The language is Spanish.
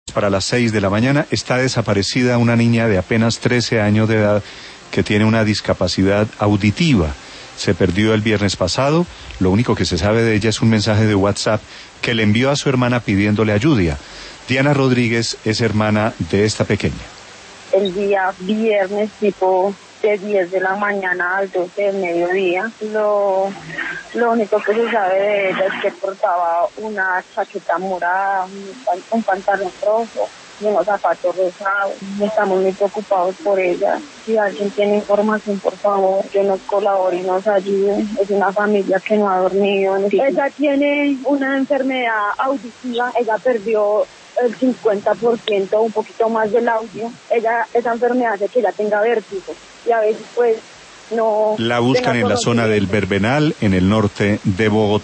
Para las 6 de la mañana está desaparecida una niña de apenas 13 años de edad que tiene una discapacidad auditiva. Se perdió el viernes pasado. Lo único que se sabe de ella es un mensaje de WhatsApp que le envió a su hermana pidiéndole ayuda. Diana Rodríguez es hermana de esta pequeña. El día viernes, tipo de 10 de la mañana al 12 del mediodía, lo único que se sabe de ella es que portaba una chaqueta morada, un pantalón rojo y unos zapatos rosados. Estamos muy preocupados por ella. Si alguien tiene información, por favor, que nos colabore y nos ayude. Es una familia que no ha dormido. Ella tiene una enfermedad auditiva. Ella perdió el 50%, un poquito más del audio. Esa enfermedad hace que ella tenga vértigo y a veces pues no... La buscan en la zona del Verbenal, en el norte de Bogotá.